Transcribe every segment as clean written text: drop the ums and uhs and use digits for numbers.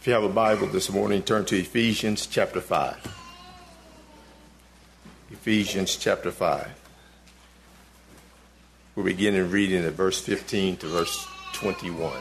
If you have a Bible this morning, turn to Ephesians chapter 5. Ephesians chapter 5. We're beginning reading at verse 15 to verse 21.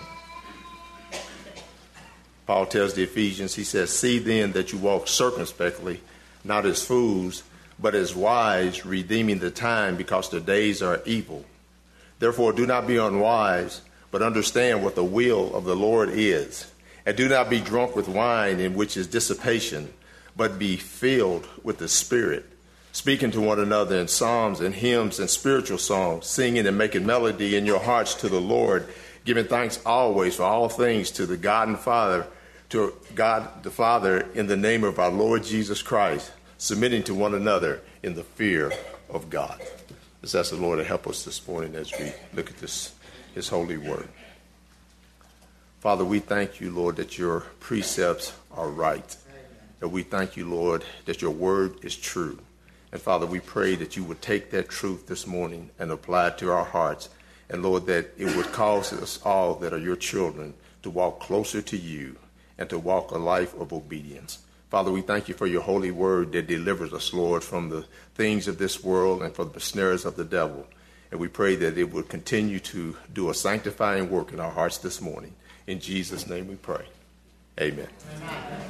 Paul tells the Ephesians, he says, "See then that you walk circumspectly, not as fools, but as wise, redeeming the time, because the days are evil. Therefore do not be unwise, but understand what the will of the Lord is. And do not be drunk with wine, in which is dissipation, but be filled with the Spirit, speaking to one another in psalms and hymns and spiritual songs, singing and making melody in your hearts to the Lord, giving thanks always for all things to God the Father in the name of our Lord Jesus Christ, submitting to one another in the fear of God." Let's ask the Lord to help us this morning as we look at His holy word. Father, we thank you, Lord, that your precepts are right. And we thank you, Lord, that your word is true. And Father, we pray that you would take that truth this morning and apply it to our hearts. And Lord, that it would cause us all that are your children to walk closer to you and to walk a life of obedience. Father, we thank you for your holy word that delivers us, Lord, from the things of this world and from the snares of the devil. And we pray that it would continue to do a sanctifying work in our hearts this morning. In Jesus' name we pray. Amen. Amen.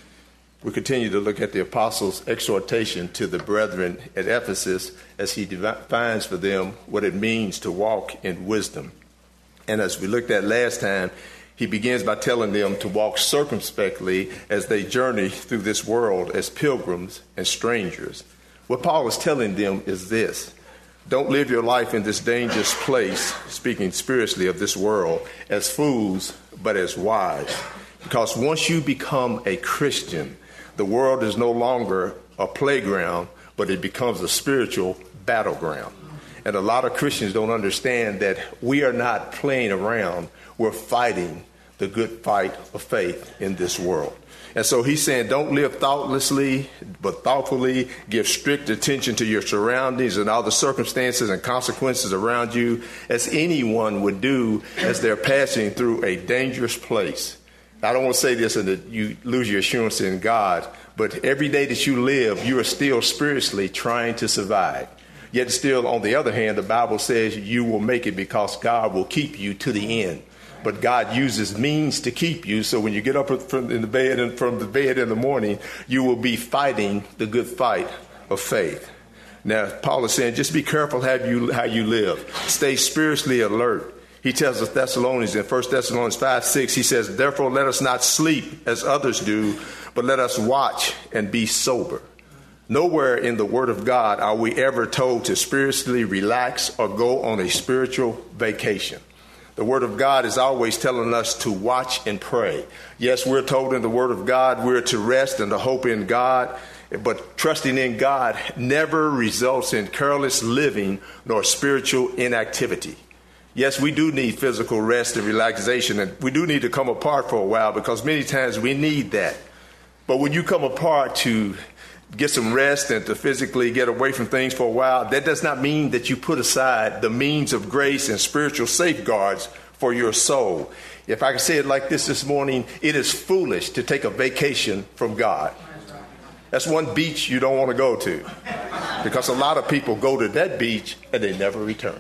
We continue to look at the apostles' exhortation to the brethren at Ephesus as he defines for them what it means to walk in wisdom. And as we looked at last time, he begins by telling them to walk circumspectly as they journey through this world as pilgrims and strangers. What Paul is telling them is this: don't live your life in this dangerous place, speaking spiritually of this world, as fools, but as wise. Because once you become a Christian, the world is no longer a playground, but it becomes a spiritual battleground. And a lot of Christians don't understand that we are not playing around. We're fighting the good fight of faith in this world. And so he's saying, don't live thoughtlessly, but thoughtfully. Give strict attention to your surroundings and all the circumstances and consequences around you, as anyone would do as they're passing through a dangerous place. I don't want to say this and that you lose your assurance in God, but every day that you live, you are still spiritually trying to survive. Yet still, on the other hand, the Bible says you will make it because God will keep you to the end. But God uses means to keep you. So when you get up from the bed in the morning, you will be fighting the good fight of faith. Now, Paul is saying, just be careful how you live. Stay spiritually alert. He tells the Thessalonians in 1 Thessalonians 5:6, he says, "Therefore let us not sleep as others do, but let us watch and be sober." Nowhere in the Word of God are we ever told to spiritually relax or go on a spiritual vacation. The Word of God is always telling us to watch and pray. Yes, we're told in the Word of God we're to rest and to hope in God, but trusting in God never results in careless living nor spiritual inactivity. Yes, we do need physical rest and relaxation, and we do need to come apart for a while because many times we need that. But when you come apart to get some rest and to physically get away from things for a while, that does not mean that you put aside the means of grace and spiritual safeguards for your soul. If I can say it like this morning, it is foolish to take a vacation from God. That's one beach you don't want to go to, because a lot of people go to that beach and they never return.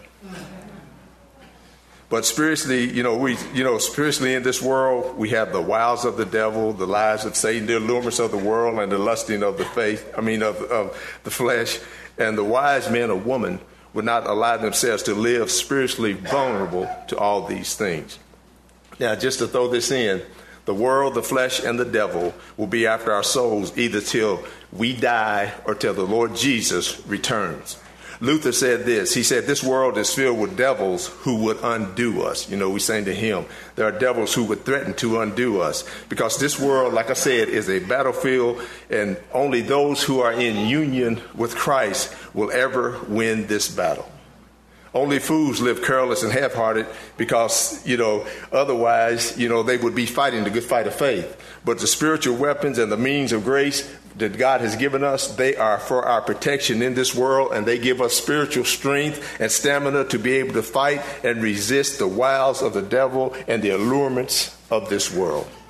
But spiritually, spiritually in this world, we have the wiles of the devil, the lies of Satan, the allurements of the world, and the lusting of the of the flesh. And the wise man or woman would not allow themselves to live spiritually vulnerable to all these things. Now, just to throw this in, the world, the flesh, and the devil will be after our souls either till we die or till the Lord Jesus returns. Luther said this. He said, this world is filled with devils who would undo us. We sang to him, there are devils who would threaten to undo us, because this world, like I said, is a battlefield, and only those who are in union with Christ will ever win this battle. Only fools live careless and half-hearted because, otherwise, they would be fighting the good fight of faith. But the spiritual weapons and the means of grace that God has given us, they are for our protection in this world, and they give us spiritual strength and stamina to be able to fight and resist the wiles of the devil and the allurements of this world.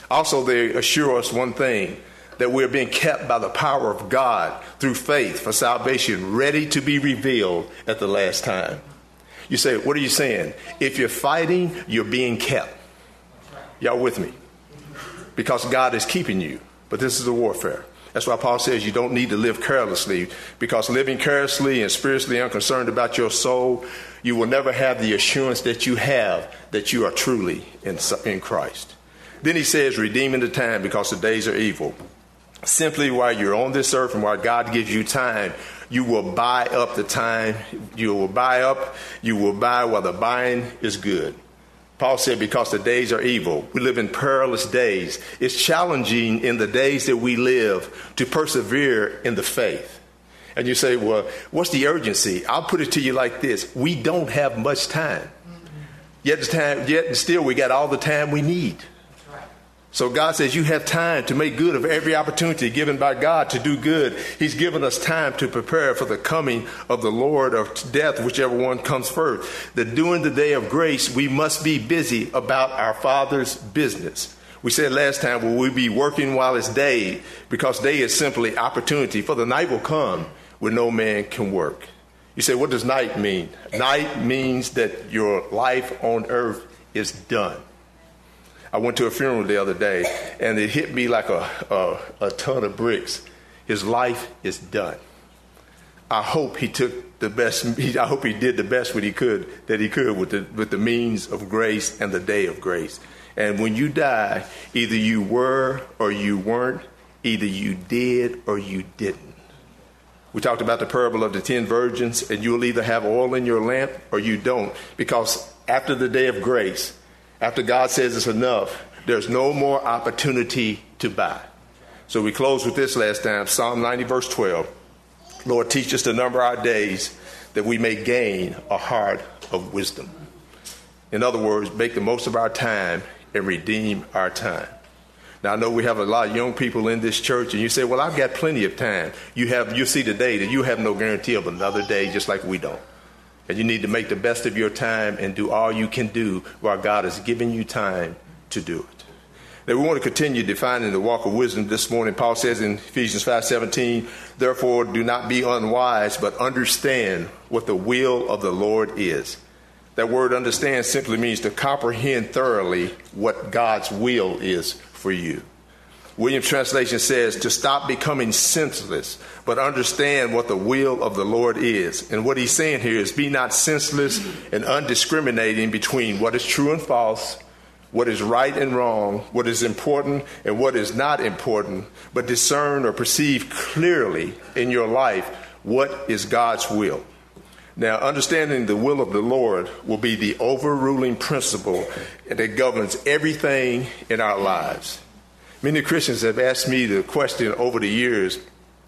Also, they assure us one thing, that we're being kept by the power of God through faith for salvation, ready to be revealed at the last time. You say, what are you saying? If you're fighting, you're being kept. Y'all with me? Because God is keeping you. But this is a warfare. That's why Paul says you don't need to live carelessly, because living carelessly and spiritually unconcerned about your soul, you will never have the assurance that you have that you are truly in Christ. Then he says, redeeming the time because the days are evil. Simply while you're on this earth and while God gives you time, you will buy up the time. You will buy while the buying is good. Paul said, because the days are evil. We live in perilous days. It's challenging in the days that we live to persevere in the faith. And you say, well, what's the urgency? I'll put it to you like this. We don't have much time. Yet still we got all the time we need. So God says you have time to make good of every opportunity given by God to do good. He's given us time to prepare for the coming of the Lord or death, whichever one comes first. That during the day of grace, we must be busy about our Father's business. We said last time, will we be working while it's day? Because day is simply opportunity, for the night will come when no man can work. You say, what does night mean? Night means that your life on earth is done. I went to a funeral the other day, and it hit me like a ton of bricks. His life is done. I hope he took the best. I hope he did the best that he could with the means of grace and the day of grace. And when you die, either you were or you weren't. Either you did or you didn't. We talked about the parable of the 10 virgins, and you'll either have oil in your lamp or you don't, because after the day of grace, after God says it's enough, there's no more opportunity to buy. So we close with this last time, Psalm 90, verse 12. Lord, teach us to number our days that we may gain a heart of wisdom. In other words, make the most of our time and redeem our time. Now, I know we have a lot of young people in this church, and you say, well, I've got plenty of time. You see today that you have no guarantee of another day, just like we don't. And you need to make the best of your time and do all you can do while God is giving you time to do it. Now, we want to continue defining the walk of wisdom this morning. Paul says in Ephesians 5:17, therefore do not be unwise, but understand what the will of the Lord is. That word understand simply means to comprehend thoroughly what God's will is for you. Williams translation says to stop becoming senseless, but understand what the will of the Lord is. And what he's saying here is be not senseless and undiscriminating between what is true and false, what is right and wrong, what is important and what is not important, but discern or perceive clearly in your life what is God's will. Now, understanding the will of the Lord will be the overruling principle that governs everything in our lives. Many Christians have asked me the question over the years.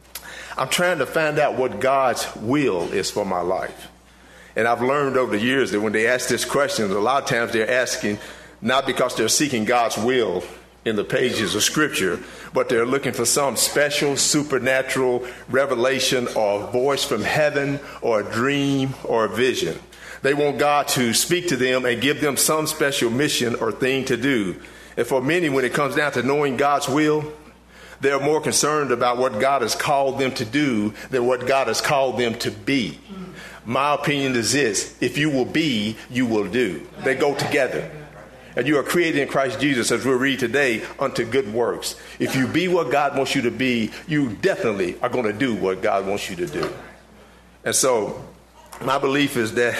I'm trying to find out what God's will is for my life. And I've learned over the years that when they ask this question, a lot of times they're asking not because they're seeking God's will in the pages of Scripture, but they're looking for some special supernatural revelation or a voice from heaven or a dream or a vision. They want God to speak to them and give them some special mission or thing to do. And for many, when it comes down to knowing God's will, they're more concerned about what God has called them to do than what God has called them to be. My opinion is this: if you will be, you will do. They go together. And you are created in Christ Jesus, as we'll read today, unto good works. If you be what God wants you to be, you definitely are going to do what God wants you to do. And so my belief is that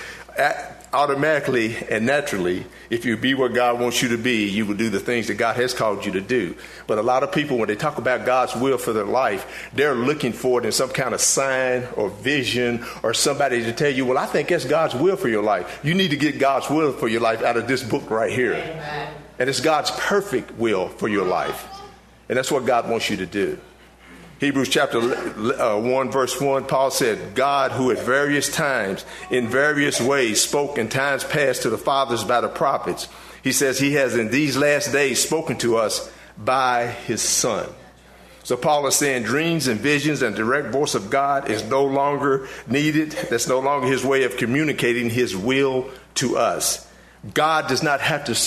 automatically and naturally, if you be what God wants you to be, you will do the things that God has called you to do. But a lot of people, when they talk about God's will for their life, they're looking for it in some kind of sign or vision or somebody to tell you, well, I think that's God's will for your life. You need to get God's will for your life out of this book right here. Amen. And it's God's perfect will for your life. And that's what God wants you to do. Hebrews chapter 1, verse 1, Paul said, God, who at various times, in various ways, spoke in times past to the fathers by the prophets, he says he has in these last days spoken to us by his Son. So Paul is saying dreams and visions and direct voice of God is no longer needed. That's no longer his way of communicating his will to us. God does not have to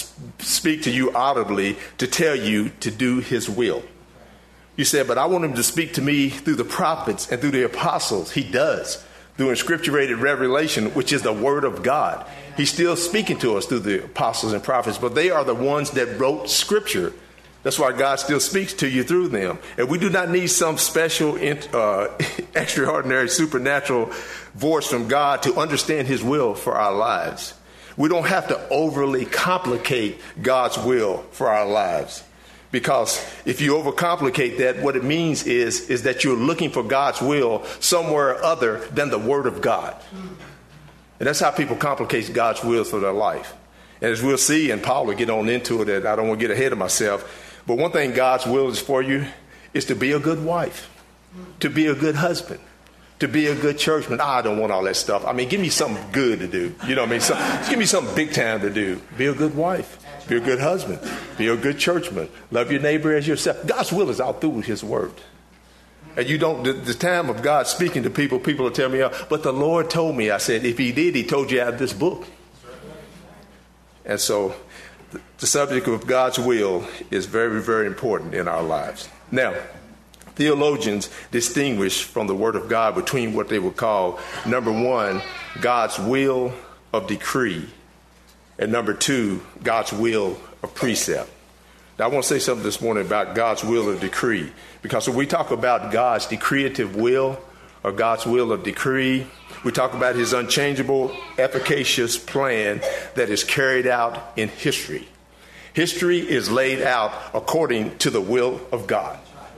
speak to you audibly to tell you to do his will. You said, but I want him to speak to me through the prophets and through the apostles. He does. Through inscripturated revelation, which is the word of God. He's still speaking to us through the apostles and prophets, but they are the ones that wrote scripture. That's why God still speaks to you through them. And we do not need some special, extraordinary, supernatural voice from God to understand his will for our lives. We don't have to overly complicate God's will for our lives. Because if you overcomplicate that, what it means is that you're looking for God's will somewhere other than the word of God. And that's how people complicate God's will for their life. And as we'll see, and Paul will get on into it, and I don't want to get ahead of myself, but one thing God's will is for you is to be a good wife, to be a good husband, to be a good churchman. I don't want all that stuff. I mean, give me something good to do. You know what I mean? Give me something big time to do. Be a good wife. Be a good husband. Be a good churchman. Love your neighbor as yourself. God's will is all through his word. And you don't, the time of God speaking to people, people will tell me, but the Lord told me. I said, if he did, he told you out of this book. And so the subject of God's will is very, very important in our lives. Now, theologians distinguish from the word of God between what they would call, number one, God's will of decree, and number two, God's will of precept. Now, I want to say something this morning about God's will of decree, because when we talk about God's decreative will or God's will of decree, we talk about his unchangeable, efficacious plan that is carried out in history. History is laid out according to the will of God.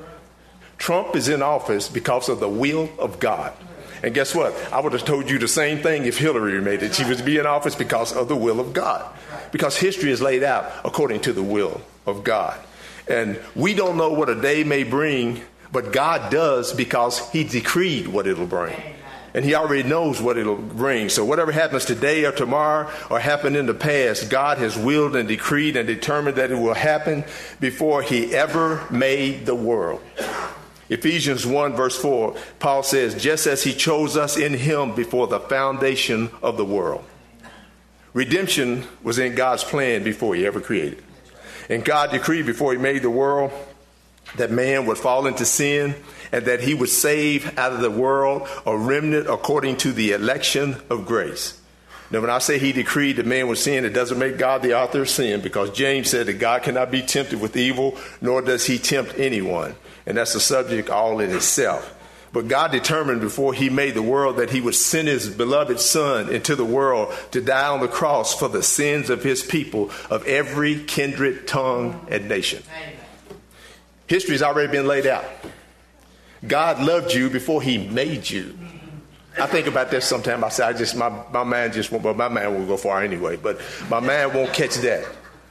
Trump is in office because of the will of God. And guess what? I would have told you the same thing if Hillary made it. She would be in office because of the will of God. Because history is laid out according to the will of God. And we don't know what a day may bring, but God does, because he decreed what it'll bring. And he already knows what it'll bring. So whatever happens today or tomorrow or happened in the past, God has willed and decreed and determined that it will happen before he ever made the world. Ephesians 1 verse 4, Paul says, just as he chose us in him before the foundation of the world. Redemption was in God's plan before he ever created. And God decreed before he made the world that man would fall into sin and that he would save out of the world a remnant according to the election of grace. Now, when I say he decreed that man would sin, it doesn't make God the author of sin, because James said that God cannot be tempted with evil, nor does he tempt anyone. And that's a subject all in itself. But God determined before he made the world that he would send his beloved son into the world to die on the cross for the sins of his people of every kindred, tongue, and nation. History has already been laid out. God loved you before he made you. I think about that sometimes. I say, my mind won't go far anyway, but my mind won't catch that.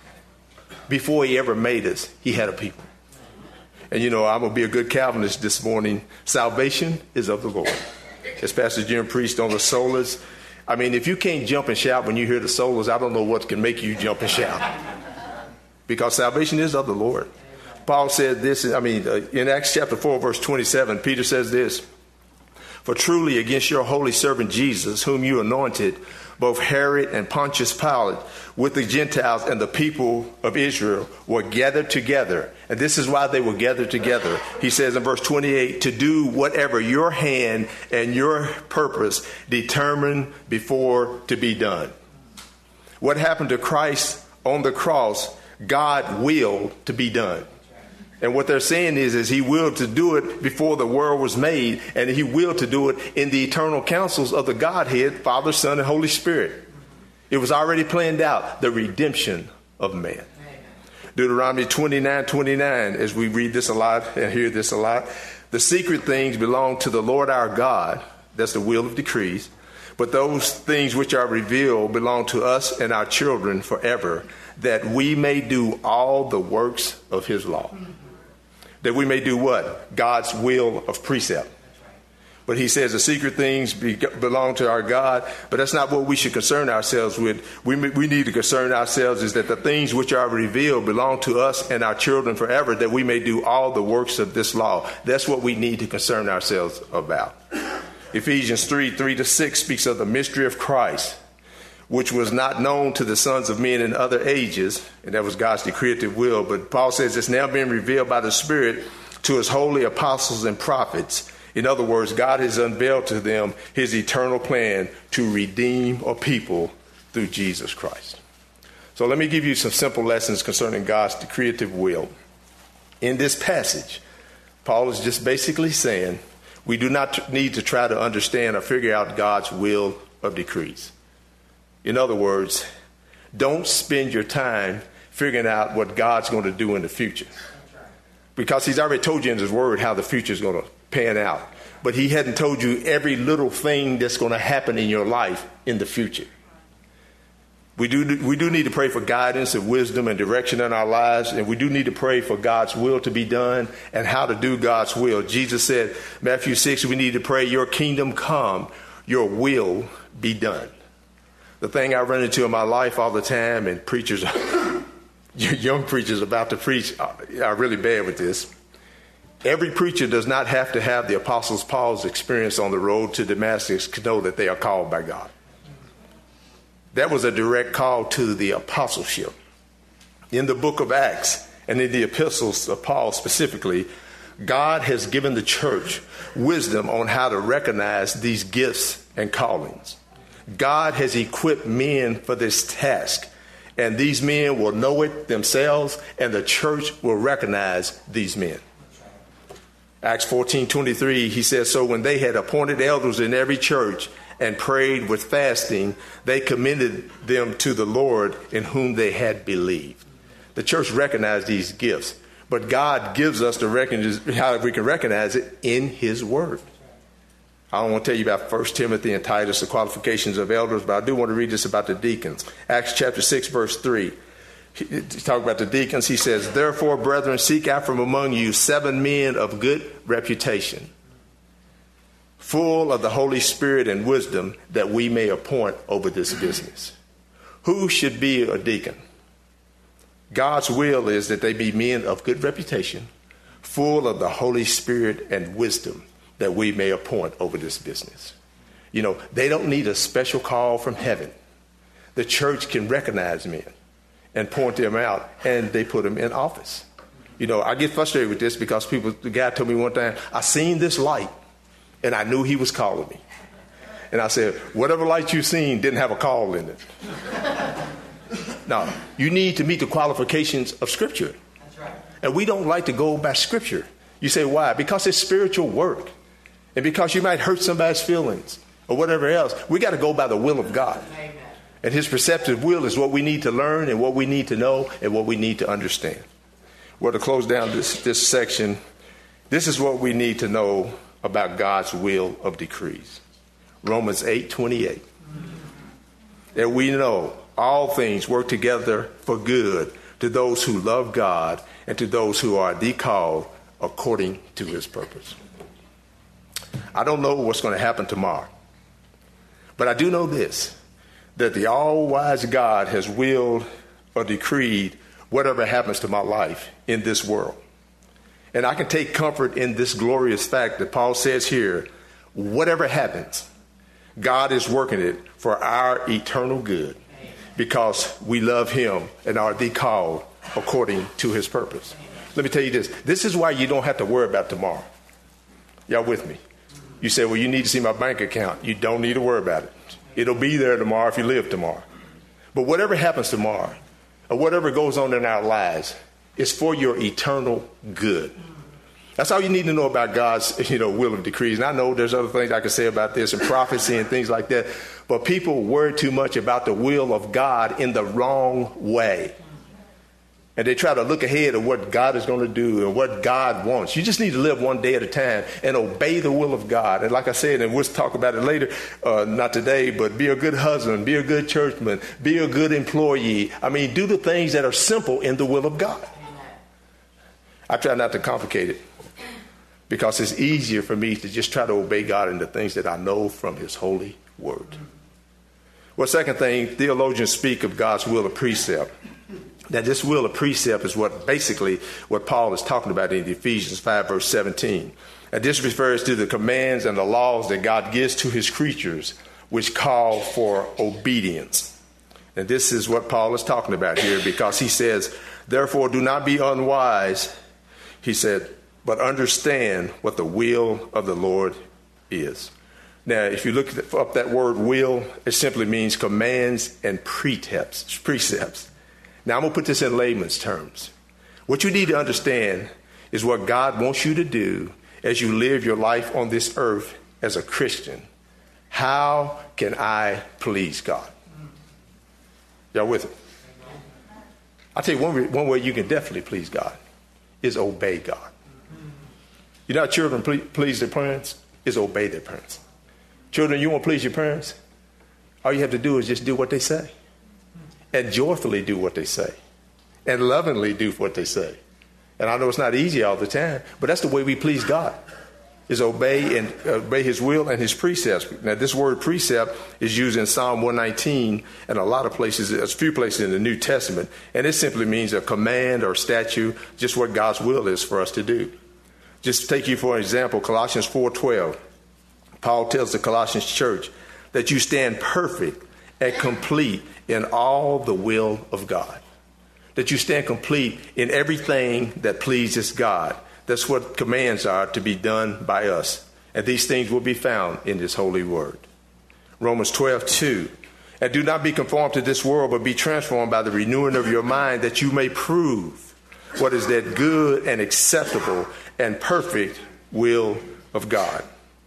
Before he ever made us, he had a people. And you know, I'm going to be a good Calvinist this morning. Salvation is of the Lord. As Pastor Jim preached on the solas. I mean, if you can't jump and shout when you hear the solas, I don't know what can make you jump and shout. Because salvation is of the Lord. Paul said this, in Acts chapter 4, verse 27, Peter says this, for truly against your holy servant Jesus, whom you anointed, both Herod and Pontius Pilate, with the Gentiles and the people of Israel, were gathered together. And this is why they were gathered together. He says in verse 28, to do whatever your hand and your purpose determined before to be done. What happened to Christ on the cross, God willed to be done. And what they're saying is he willed to do it before the world was made, and he willed to do it in the eternal counsels of the Godhead, Father, Son, and Holy Spirit. It was already planned out, the redemption of man. Deuteronomy 29:29, as we read this a lot and hear this a lot, the secret things belong to the Lord our God. That's the will of decrees. But those things which are revealed belong to us and our children forever, that we may do all the works of his law. That we may do what? God's will of precept. But he says the secret things belong to our God, but that's not what we should concern ourselves with. We need to concern ourselves is that the things which are revealed belong to us and our children forever, that we may do all the works of this law. That's what we need to concern ourselves about. Ephesians 3:3-6 speaks of the mystery of Christ, which was not known to the sons of men in other ages, and that was God's decretive will. But Paul says it's now been revealed by the Spirit to his holy apostles and prophets. In other words, God has unveiled to them his eternal plan to redeem a people through Jesus Christ. So let me give you some simple lessons concerning God's decretive will. In this passage, Paul is just basically saying we do not need to try to understand or figure out God's will of decrees. In other words, don't spend your time figuring out what God's going to do in the future. Because he's already told you in his word how the future is going to pan out. But he hadn't told you every little thing that's going to happen in your life in the future. We do need to pray for guidance and wisdom and direction in our lives. And we do need to pray for God's will to be done and how to do God's will. Jesus said, Matthew 6, we need to pray, your kingdom come, your will be done. The thing I run into in my life all the time, and preachers, young preachers about to preach are really bad with this. Every preacher does not have to have the Apostle Paul's experience on the road to Damascus to know that they are called by God. That was a direct call to the apostleship. In the book of Acts and in the epistles of Paul specifically, God has given the church wisdom on how to recognize these gifts and callings. God has equipped men for this task, and these men will know it themselves, and the church will recognize these men. Acts 14:23, he says, so when they had appointed elders in every church and prayed with fasting, they commended them to the Lord in whom they had believed. The church recognized these gifts, but God gives us how we can recognize it in his word. I don't want to tell you about 1 Timothy and Titus, the qualifications of elders, but I do want to read this about the deacons. Acts chapter 6, verse 3. Talk about the deacons. He says, therefore, brethren, seek out from among you 7 men of good reputation, full of the Holy Spirit and wisdom, that we may appoint over this business. Who should be a deacon? God's will is that they be men of good reputation, full of the Holy Spirit and wisdom, that we may appoint over this business. You know, they don't need a special call from heaven. The church can recognize men and point them out, and they put them in office. You know, I get frustrated with this because the guy told me one time, I seen this light and I knew he was calling me. And I said, whatever light you seen didn't have a call in it. Now, you need to meet the qualifications of Scripture. That's right. And we don't like to go by Scripture. You say, why? Because it's spiritual work. And because you might hurt somebody's feelings or whatever else. We got to go by the will of God. Amen. And his perceptive will is what we need to learn and what we need to know and what we need to understand. Well, to close down this section, this is what we need to know about God's will of decrees. Romans 8:28. That we know all things work together for good to those who love God and to those who are called according to his purpose. I don't know what's going to happen tomorrow, but I do know this, that the all-wise God has willed or decreed whatever happens to my life in this world. And I can take comfort in this glorious fact that Paul says here, whatever happens, God is working it for our eternal good because we love him and are called according to his purpose. Let me tell you this. This is why you don't have to worry about tomorrow. Y'all with me? You say, well, you need to see my bank account. You don't need to worry about it. It'll be there tomorrow if you live tomorrow. But whatever happens tomorrow, or whatever goes on in our lives, is for your eternal good. That's all you need to know about God's, will of decrees. And I know there's other things I can say about this and prophecy and things like that. But people worry too much about the will of God in the wrong way. And they try to look ahead of what God is going to do and what God wants. You just need to live one day at a time and obey the will of God. And like I said, and we'll talk about it later, not today, but be a good husband, be a good churchman, be a good employee. I mean, do the things that are simple in the will of God. I try not to complicate it because it's easier for me to just try to obey God in the things that I know from his holy word. Well, second thing, theologians speak of God's will of precept. Now, this will of precept is what Paul is talking about in Ephesians 5, verse 17. And this refers to the commands and the laws that God gives to his creatures which call for obedience. And this is what Paul is talking about here, because he says, therefore, do not be unwise, he said, but understand what the will of the Lord is. Now, if you look up that word will, it simply means commands and precepts. Now, I'm going to put this in layman's terms. What you need to understand is what God wants you to do as you live your life on this earth as a Christian. How can I please God? Y'all with it? I'll tell you one way you can definitely please God is obey God. You know how children please their parents? Is obey their parents. Children, you want to please your parents? All you have to do is just do what they say. And joyfully do what they say. And lovingly do what they say. And I know it's not easy all the time, but that's the way we please God, is obey his will and his precepts. Now, this word precept is used in Psalm 119 and a lot of places, a few places in the New Testament. And it simply means a command or statute, just what God's will is for us to do. Just take you for an example, Colossians 4:12. Paul tells the Colossians church that you stand perfect and complete in all the will of God. That you stand complete in everything that pleases God. That's what commands are to be done by us. And these things will be found in this holy word. Romans 12:2. And do not be conformed to this world, but be transformed by the renewing of your mind, that you may prove what is that good and acceptable and perfect will of God.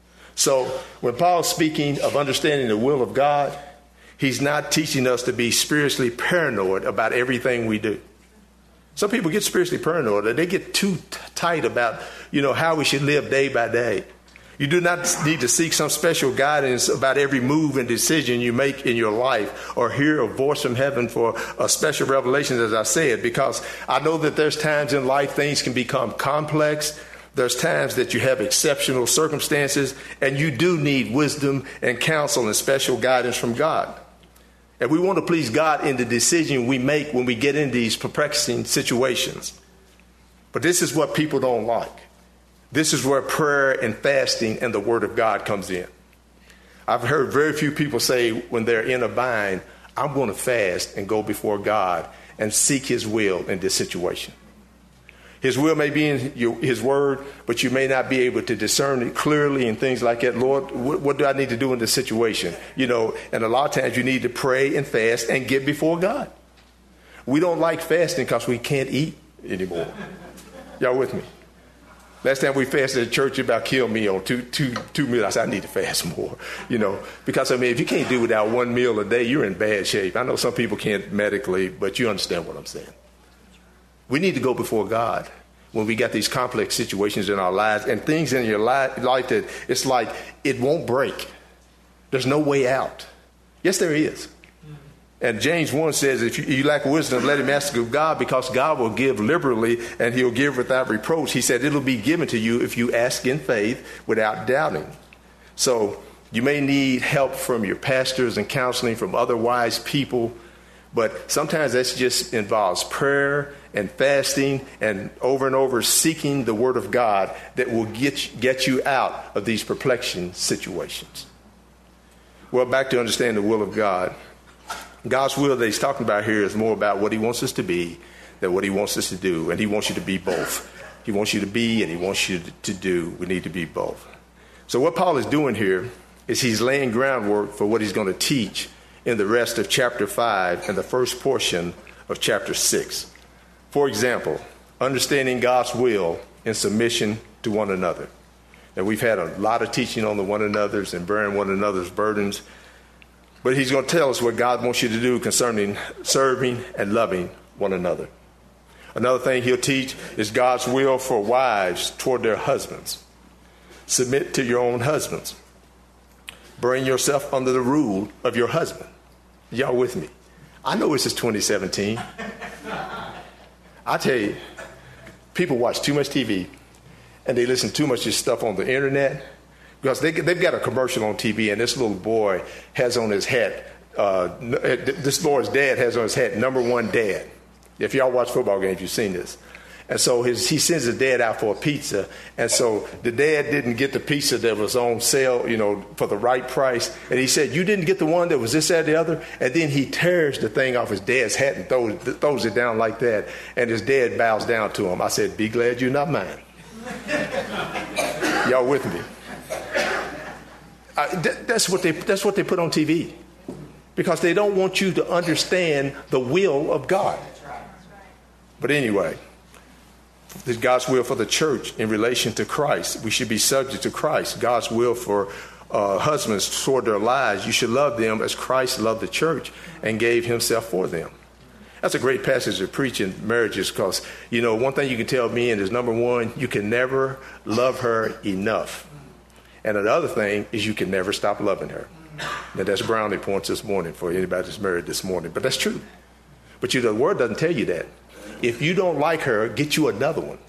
So when Paul's speaking of understanding the will of God, he's not teaching us to be spiritually paranoid about everything we do. Some people get spiritually paranoid. They get too tight about, how we should live day by day. You do not need to seek some special guidance about every move and decision you make in your life, or hear a voice from heaven for a special revelation, as I said, because I know that there's times in life things can become complex. There's times that you have exceptional circumstances, and you do need wisdom and counsel and special guidance from God. And we want to please God in the decision we make when we get in these perplexing situations. But this is what people don't like. This is where prayer and fasting and the Word of God comes in. I've heard very few people say when they're in a bind, I'm going to fast and go before God and seek His will in this situation. His will may be in His Word, but you may not be able to discern it clearly and things like that. Lord, what do I need to do in this situation? And a lot of times you need to pray and fast and get before God. We don't like fasting because we can't eat anymore. Y'all with me? Last time we fasted at church, it about killed me on two meals. I said, I need to fast more, because, if you can't do without one meal a day, you're in bad shape. I know some people can't medically, but you understand what I'm saying. We need to go before God when we got these complex situations in our lives and things in your life that it's like it won't break. There's no way out. Yes, there is. And James 1 says, if you lack wisdom, let him ask of God, because God will give liberally and He'll give without reproach. He said it'll be given to you if you ask in faith without doubting. So you may need help from your pastors and counseling from other wise people. But sometimes that just involves prayer and fasting and over seeking the Word of God that will get you out of these perplexing situations. Well, back to understand the will of God. God's will that He's talking about here is more about what He wants us to be than what He wants us to do. And He wants you to be both. He wants you to be and He wants you to do. We need to be both. So what Paul is doing here is he's laying groundwork for what he's going to teach in the rest of chapter 5 and the first portion of chapter 6. For example, understanding God's will in submission to one another. Now, we've had a lot of teaching on the one another's and bearing one another's burdens. But he's going to tell us what God wants you to do concerning serving and loving one another. Another thing he'll teach is God's will for wives toward their husbands. Submit to your own husbands. Bring yourself under the rule of your husband. Y'all with me? I know this is 2017. I tell you, people watch too much TV and they listen too much to stuff on the internet. Because they've got a commercial on TV, and this little boy has on his hat, this boy's dad has on his hat, #1 dad. If y'all watch football games, you've seen this. And so he sends his dad out for a pizza. And so the dad didn't get the pizza that was on sale, for the right price. And he said, you didn't get the one that was this, that, the other. And then he tears the thing off his dad's hat and throws it down like that. And his dad bows down to him. I said, be glad you're not mine. Y'all with me? That's what they put on TV. Because they don't want you to understand the will of God. But anyway, God's will for the church in relation to Christ. We should be subject to Christ. God's will for husbands toward their lives. You should love them as Christ loved the church and gave himself for them. That's a great passage to preach in marriages because, one thing you can tell men is, number one, you can never love her enough. And another thing is you can never stop loving her. Now, that's brownie points this morning for anybody that's married this morning. But that's true. But the word doesn't tell you that. If you don't like her, get you another one.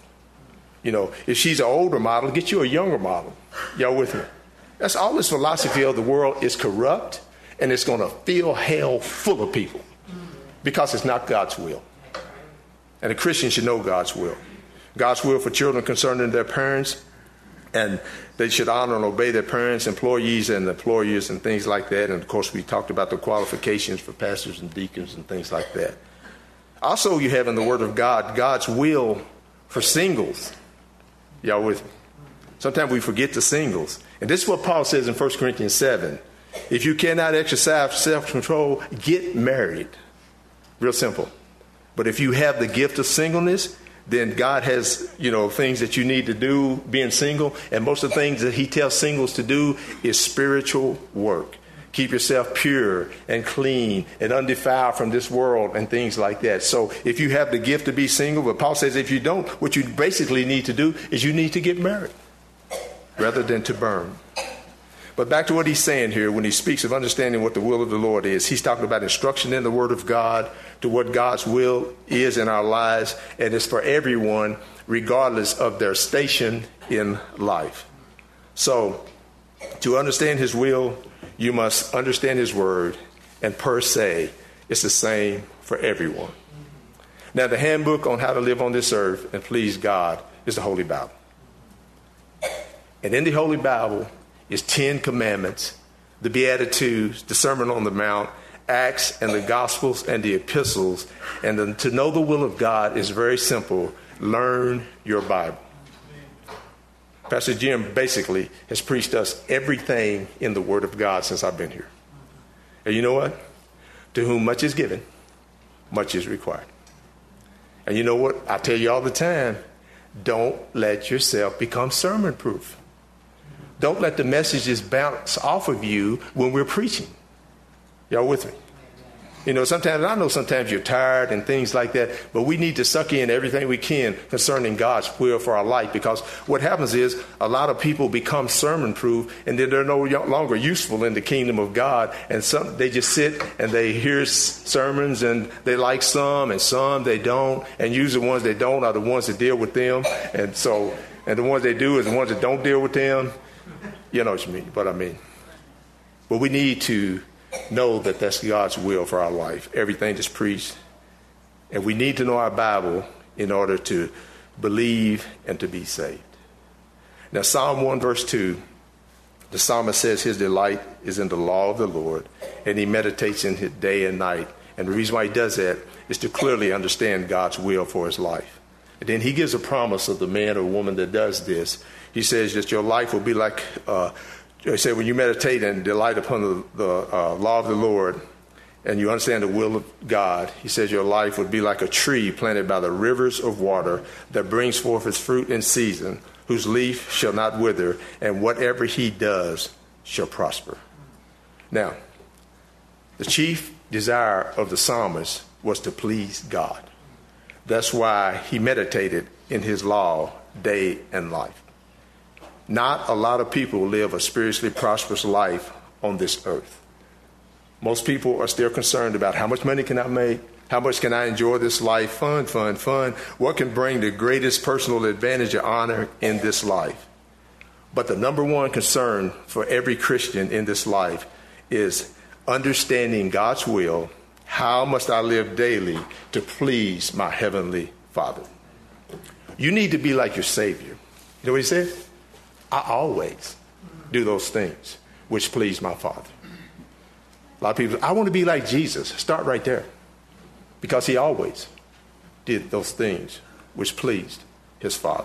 If she's an older model, get you a younger model. Y'all with me? That's all this philosophy of the world is corrupt, and it's going to fill hell full of people because it's not God's will. And a Christian should know God's will. God's will for children concerning their parents, and they should honor and obey their parents, employees and employers and things like that. And, of course, we talked about the qualifications for pastors and deacons and things like that. Also, you have in the Word of God, God's will for singles. Y'all with me? Sometimes we forget the singles. And this is what Paul says in 1 Corinthians 7. If you cannot exercise self-control, get married. Real simple. But if you have the gift of singleness, then God has, things that you need to do being single. And most of the things that he tells singles to do is spiritual work. Keep yourself pure and clean and undefiled from this world and things like that. So if you have the gift to be single, but Paul says if you don't, what you basically need to do is you need to get married rather than to burn. But back to what he's saying here when he speaks of understanding what the will of the Lord is. He's talking about instruction in the Word of God to what God's will is in our lives. And it's for everyone, regardless of their station in life. So to understand his will, you must understand his word, and per se, it's the same for everyone. Now, the handbook on how to live on this earth and please God is the Holy Bible. And in the Holy Bible is 10 commandments, the Beatitudes, the Sermon on the Mount, Acts, and the Gospels and the Epistles. And to know the will of God is very simple. Learn your Bible. Pastor Jim basically has preached us everything in the Word of God since I've been here. And you know what? To whom much is given, much is required. And you know what? I tell you all the time, don't let yourself become sermon proof. Don't let the messages bounce off of you when we're preaching. Y'all with me? Sometimes you're tired and things like that, but we need to suck in everything we can concerning God's will for our life, because what happens is a lot of people become sermon proof and then they're no longer useful in the kingdom of God. And they just sit and they hear sermons and they like some and some they don't. And usually the ones they don't are the ones that deal with them. And the ones they do is the ones that don't deal with them. You know what I mean. But we need to know that that's God's will for our life. Everything that's preached. And we need to know our Bible in order to believe and to be saved. Now, Psalm 1 verse 2, the psalmist says his delight is in the law of the Lord, and he meditates in it day and night. And the reason why he does that is to clearly understand God's will for his life. And then he gives a promise of the man or woman that does this. He says that your life will be like he said, when you meditate and delight upon the law of the Lord and you understand the will of God, he says your life would be like a tree planted by the rivers of water that brings forth its fruit in season, whose leaf shall not wither, and whatever he does shall prosper. Now, the chief desire of the psalmist was to please God. That's why he meditated in his law day and night. Not a lot of people live a spiritually prosperous life on this earth. Most people are still concerned about how much money can I make? How much can I enjoy this life? Fun. What can bring the greatest personal advantage or honor in this life? But the number one concern for every Christian in this life is understanding God's will. How must I live daily to please my heavenly Father? You need to be like your Savior. You know what he said? I always do those things which please my Father. A lot of people, I want to be like Jesus. Start right there. Because he always did those things which pleased his Father.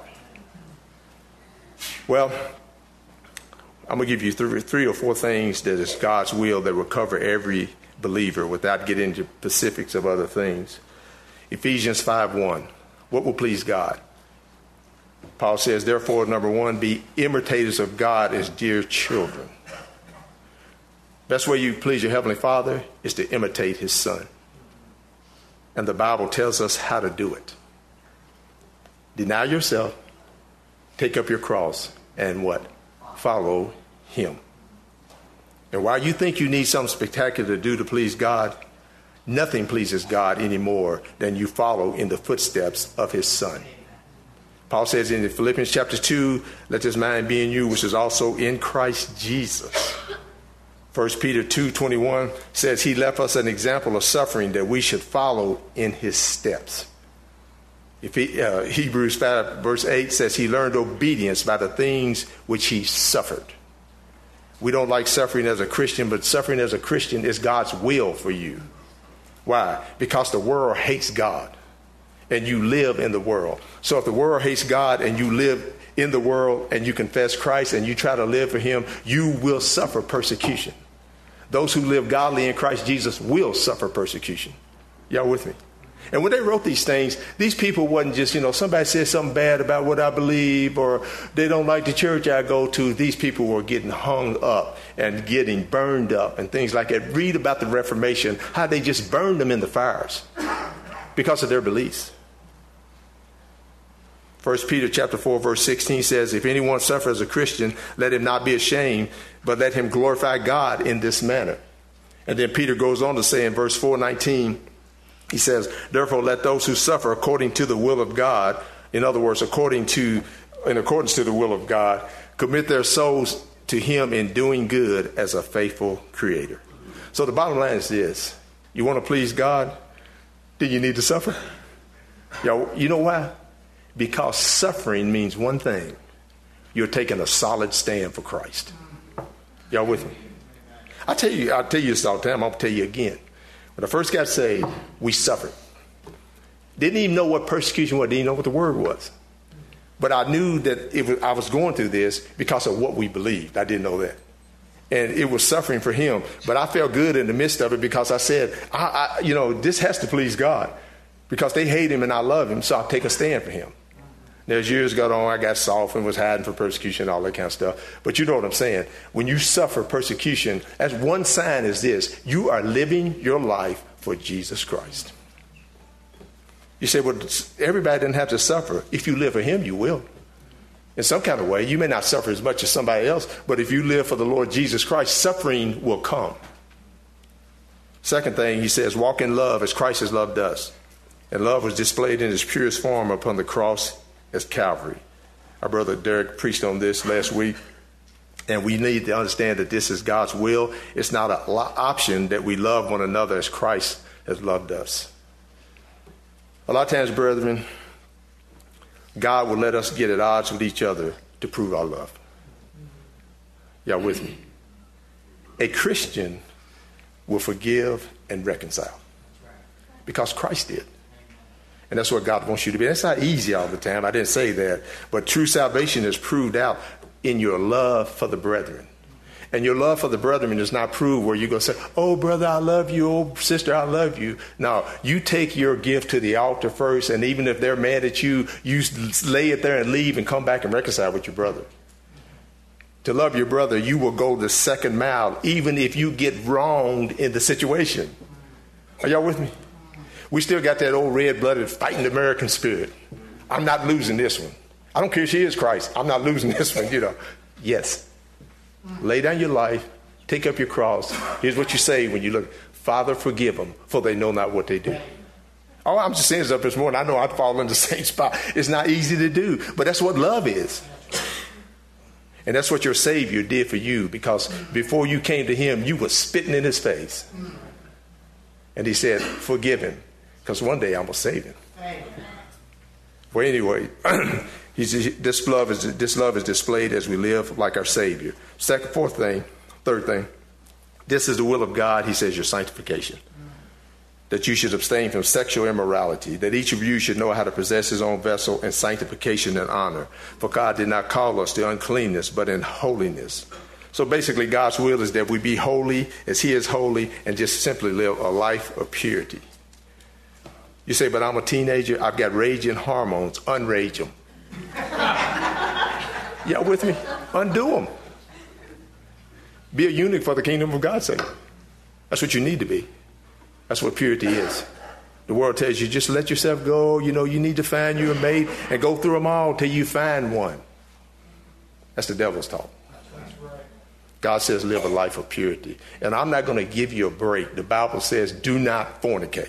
Well, I'm going to give you three or four things that is God's will that will cover every believer without getting into specifics of other things. Ephesians 5:1. What will please God? Paul says, therefore, number one, be imitators of God as dear children. Best way you please your Heavenly Father is to imitate his Son. And the Bible tells us how to do it. Deny yourself, take up your cross, and what? Follow him. And while you think you need something spectacular to do to please God, nothing pleases God any more than you follow in the footsteps of his Son. Paul says in Philippians chapter 2, let this mind be in you, which is also in Christ Jesus. 1 Peter 2:21 says he left us an example of suffering that we should follow in his steps. Hebrews 5 verse 8 says he learned obedience by the things which he suffered. We don't like suffering as a Christian, but suffering as a Christian is God's will for you. Why? Because the world hates God and you live in the world. So if the world hates God and you live in the world and you confess Christ and you try to live for him, you will suffer persecution. Those who live godly in Christ Jesus will suffer persecution. Y'all with me? And when they wrote these things, these people wasn't just, somebody said something bad about what I believe or they don't like the church I go to. These people were getting hung up and getting burned up and things like that. Read about the Reformation, how they just burned them in the fires because of their beliefs. 1 Peter chapter 4 verse 16 says, if anyone suffers as a Christian, let him not be ashamed, but let him glorify God in this manner. And then Peter goes on to say in verse 4:19, he says, therefore let those who suffer according to the will of God, in other words, in accordance to the will of God, commit their souls to him in doing good as a faithful creator. So the bottom line is this: you want to please God? Then you need to suffer. You know why? Because suffering means one thing: you're taking a solid stand for Christ. Y'all with me? I tell you this all the time. I'm going to tell you again. When I first got saved, we suffered. Didn't even know what persecution was. Didn't even know what the word was. But I knew that I was going through this because of what we believed. I didn't know that. And it was suffering for him. But I felt good in the midst of it because I said, this has to please God. Because they hate him and I love him, so I'll take a stand for him. Now, as years got on, I got soft and was hiding for persecution, all that kind of stuff. But you know what I'm saying? When you suffer persecution, as one sign is this: you are living your life for Jesus Christ. You say, well, everybody doesn't have to suffer. If you live for him, you will. In some kind of way, you may not suffer as much as somebody else, but if you live for the Lord Jesus Christ, suffering will come. Second thing, he says, walk in love as Christ has loved us. And love was displayed in its purest form upon the cross as Calvary. Our brother Derek preached on this last week. And we need to understand that this is God's will. It's not an option that we love one another as Christ has loved us. A lot of times, brethren, God will let us get at odds with each other to prove our love. Y'all with me? A Christian will forgive and reconcile because Christ did. And that's what God wants you to be. That's not easy all the time. I didn't say that. But true salvation is proved out in your love for the brethren. And your love for the brethren is not proved where you go say, oh, brother, I love you. Oh, sister, I love you. No, you take your gift to the altar first. And even if they're mad at you, you lay it there and leave and come back and reconcile with your brother. To love your brother, you will go the second mile, even if you get wronged in the situation. Are y'all with me? We still got that old red-blooded fighting American spirit. I'm not losing this one. I don't care if she is Christ. I'm not losing this one, Yes. Lay down your life. Take up your cross. Here's what you say when you look. Father, forgive them, for they know not what they do. Oh, I'm just saying this up this morning. I know I'd fall in the same spot. It's not easy to do, but that's what love is. And that's what your Savior did for you, because before you came to him, you were spitting in his face. And he said, forgive him, because one day I'm going to save him. Well, anyway, this love is displayed as we live like our Savior. Third thing, this is the will of God, he says, your sanctification. That you should abstain from sexual immorality, that each of you should know how to possess his own vessel in sanctification and honor. For God did not call us to uncleanness, but in holiness. So basically, God's will is that we be holy as he is holy and just simply live a life of purity. You say, but I'm a teenager. I've got raging hormones. Unrage them. Y'all with me? Undo them. Be a eunuch for the kingdom of God's sake. That's what you need to be. That's what purity is. The world tells you, just let yourself go. You know, you need to find you a mate and go through them all till you find one. That's the devil's talk. God says live a life of purity. And I'm not going to give you a break. The Bible says do not fornicate.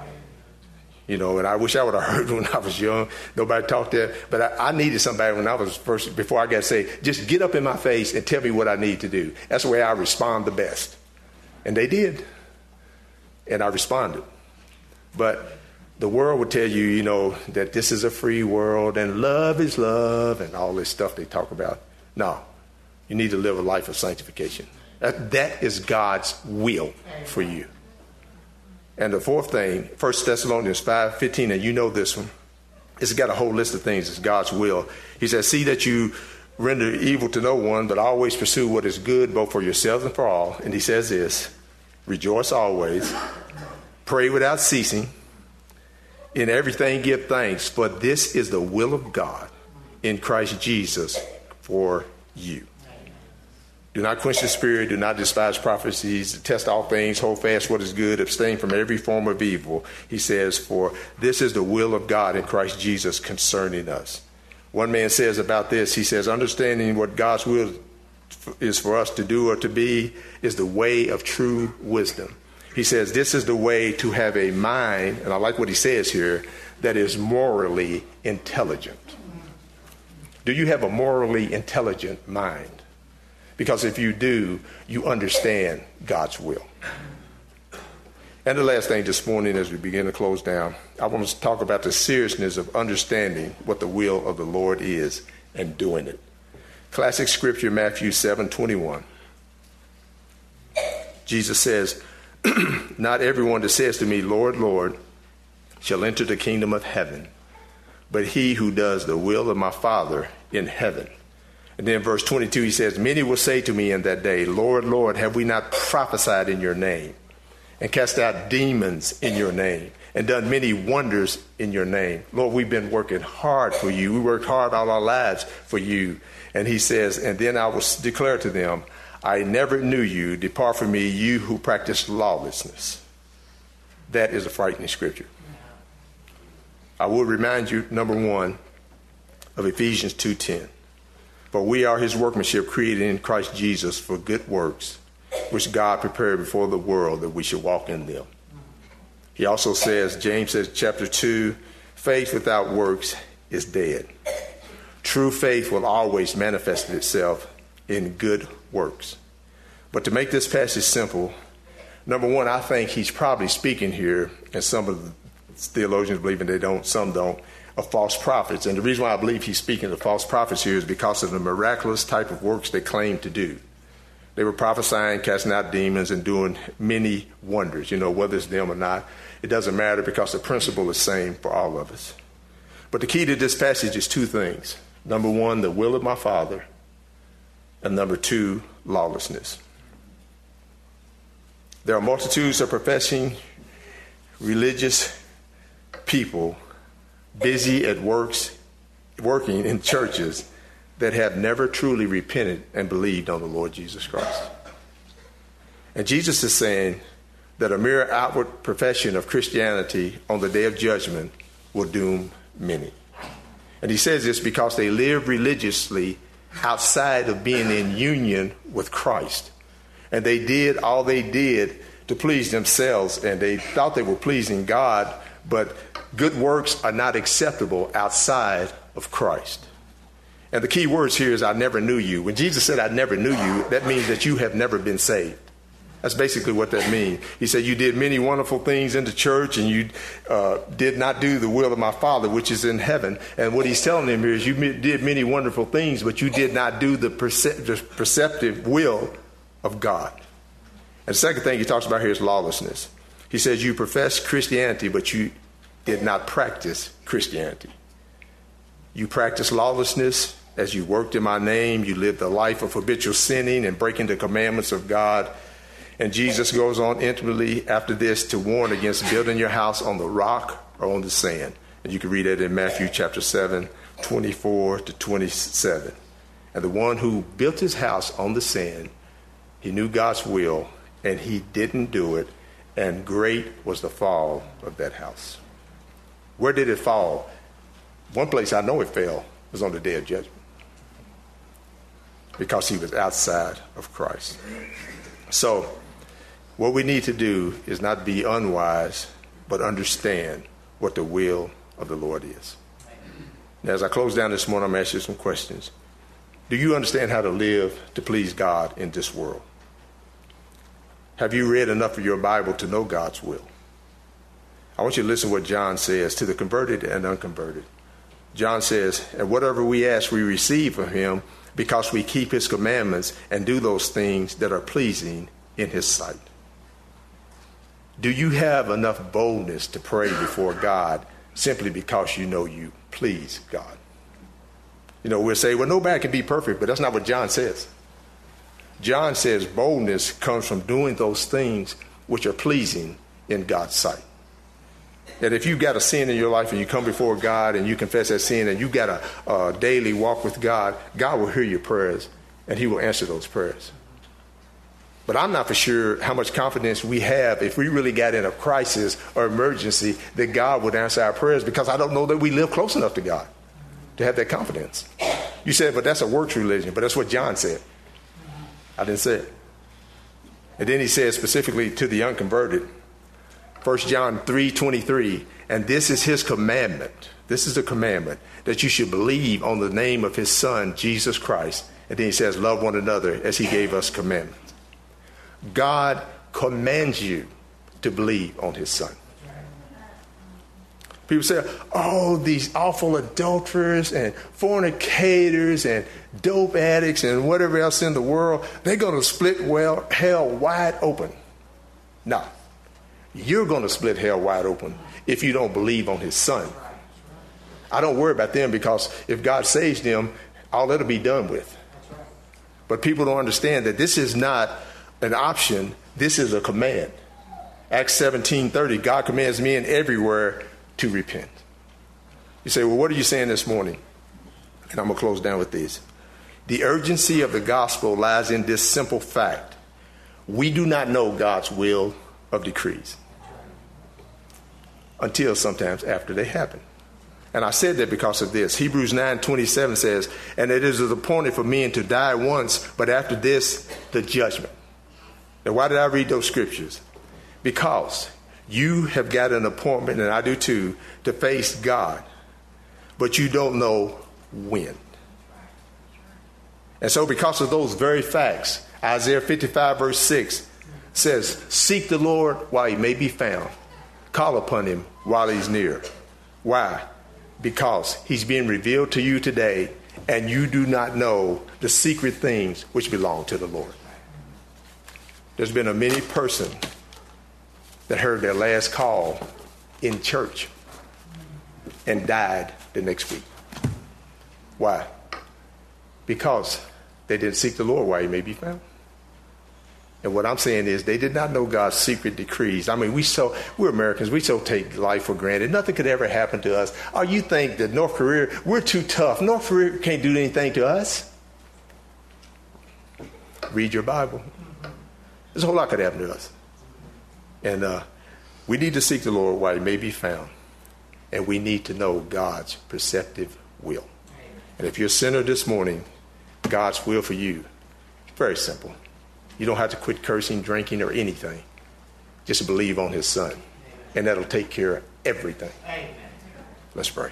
You know, and I wish I would have heard when I was young. Nobody talked that. But I needed somebody when I was before I got saved, just get up in my face and tell me what I need to do. That's the way I respond the best. And they did. And I responded. But the world would tell you, you know, that this is a free world and love is love and all this stuff they talk about. No, you need to live a life of sanctification. That is God's will for you. And the fourth thing, 1 Thessalonians 5:15, and you know this one. It's got a whole list of things. It's God's will. He says, see that you render evil to no one, but always pursue what is good, both for yourselves and for all. And he says this, rejoice always, pray without ceasing, in everything give thanks, for this is the will of God in Christ Jesus for you. Do not quench the spirit, do not despise prophecies, test all things, hold fast what is good, abstain from every form of evil. He says, for this is the will of God in Christ Jesus concerning us. One man says about this, he says, understanding what God's will is for us to do or to be is the way of true wisdom. He says this is the way to have a mind, and I like what he says here, that is morally intelligent. Do you have a morally intelligent mind? Because if you do, you understand God's will. And the last thing this morning as we begin to close down, I want to talk about the seriousness of understanding what the will of the Lord is and doing it. Classic scripture, Matthew 7:21. Jesus says, not everyone that says to me, Lord, Lord, shall enter the kingdom of heaven, but he who does the will of my Father in heaven. And then verse 22, he says, many will say to me in that day, Lord, Lord, have we not prophesied in your name and cast out demons in your name and done many wonders in your name? Lord, we've been working hard for you. We worked hard all our lives for you. And he says, and then I will declare to them, I never knew you. Depart from me, you who practice lawlessness. That is a frightening scripture. I will remind you, number one, of Ephesians 2:10. For we are his workmanship created in Christ Jesus for good works, which God prepared before the world that we should walk in them. He also says, James says, chapter 2, faith without works is dead. True faith will always manifest itself in good works. But to make this passage simple, number one, I think he's probably speaking here, and some of the theologians believe and they don't, some don't, of false prophets. And the reason why I believe he's speaking of false prophets here is because of the miraculous type of works they claim to do. They were prophesying, casting out demons, and doing many wonders. You know, whether it's them or not, it doesn't matter because the principle is the same for all of us. But the key to this passage is two things. Number one, the will of my Father. And number two, lawlessness. There are multitudes of professing religious people busy at working in churches that have never truly repented and believed on the Lord Jesus Christ. And Jesus is saying that a mere outward profession of Christianity on the day of judgment will doom many. And he says this because they live religiously outside of being in union with Christ. And they did all they did to please themselves, and they thought they were pleasing God, but good works are not acceptable outside of Christ. And the key words here is, I never knew you. When Jesus said, I never knew you, that means that you have never been saved. That's basically what that means. He said, you did many wonderful things in the church, and you did not do the will of my Father, which is in heaven. And what he's telling him here is you did many wonderful things, but you did not do the perceptive will of God. And the second thing he talks about here is lawlessness. He says you profess Christianity, but you did not practice Christianity. You practice lawlessness as you worked in my name. You lived a life of habitual sinning and breaking the commandments of God. And Jesus goes on intimately after this to warn against building your house on the rock or on the sand. And you can read that in Matthew chapter 7, 24 to 27. And the one who built his house on the sand, he knew God's will, and he didn't do it. And great was the fall of that house. Where did it fall? One place I know it fell was on the day of judgment, because he was outside of Christ. So what we need to do is not be unwise, but understand what the will of the Lord is. Now, as I close down this morning, I'm going to ask you some questions. Do you understand how to live to please God in this world? Have you read enough of your Bible to know God's will? I want you to listen to what John says to the converted and unconverted. John says, and whatever we ask, we receive from him, because we keep his commandments and do those things that are pleasing in his sight. Do you have enough boldness to pray before God simply because you know you please God? You know, we'll say, well, nobody can be perfect, but that's not what John says. John says boldness comes from doing those things which are pleasing in God's sight. That if you've got a sin in your life and you come before God and you confess that sin and you've got a daily walk with God, God will hear your prayers and he will answer those prayers. But I'm not for sure how much confidence we have if we really got in a crisis or emergency that God would answer our prayers, because I don't know that we live close enough to God to have that confidence. You said, but that's a works religion. But that's what John said. I didn't say it. And then he says specifically to the unconverted, 1 John 3:23, and this is his commandment. This is the commandment, that you should believe on the name of his son, Jesus Christ. And then he says, love one another as he gave us commandments. God commands you to believe on his son. People say, oh, these awful adulterers and fornicators and dope addicts and whatever else in the world, they're going to split hell wide open. No. You're going to split hell wide open if you don't believe on his son. I don't worry about them, because if God saves them, all that'll be done with. But people don't understand that this is not an option. This is a command. Acts 17:30, God commands men everywhere to repent. You say, well, what are you saying this morning? And I'm going to close down with this. The urgency of the gospel lies in this simple fact. We do not know God's will of decrees until sometimes after they happen. And I said that because of this. Hebrews 9:27 says, and it is appointed for men to die once, but after this, the judgment. Now, why did I read those scriptures? Because you have got an appointment, and I do too, to face God, but you don't know when. And so because of those very facts, Isaiah 55 verse 6 says, seek the Lord while he may be found. Call upon him while he's near. Why? Because he's being revealed to you today, and you do not know the secret things which belong to the Lord. There's been a many person that heard their last call in church and died the next week. Why? Because they didn't seek the Lord while he may be found. And what I'm saying is they did not know God's secret decrees. I mean, we're Americans. We so take life for granted. Nothing could ever happen to us. Oh, you think that North Korea, we're too tough. North Korea can't do anything to us. Read your Bible. There's a whole lot could happen to us. And we need to seek the Lord while he may be found. And we need to know God's perceptive will. And if you're a sinner this morning, God's will for you, very simple. You don't have to quit cursing, drinking, or anything. Just believe on his son. And that'll take care of everything. Let's pray.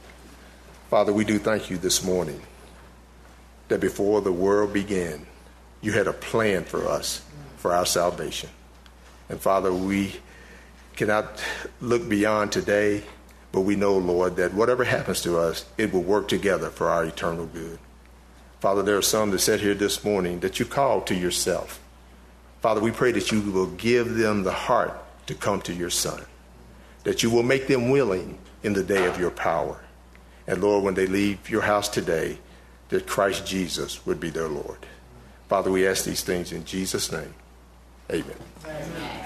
Father, we do thank you this morning that before the world began, You had a plan for us, for our salvation. And Father, we cannot look beyond today, but we know, Lord, that whatever happens to us, it will work together for our eternal good. Father, there are some that sat here this morning that you called to yourself. Father, we pray that you will give them the heart to come to your Son, that you will make them willing in the day of your power. And Lord, when they leave your house today, that Christ Jesus would be their Lord. Father, we ask these things in Jesus' name. Amen. Amen.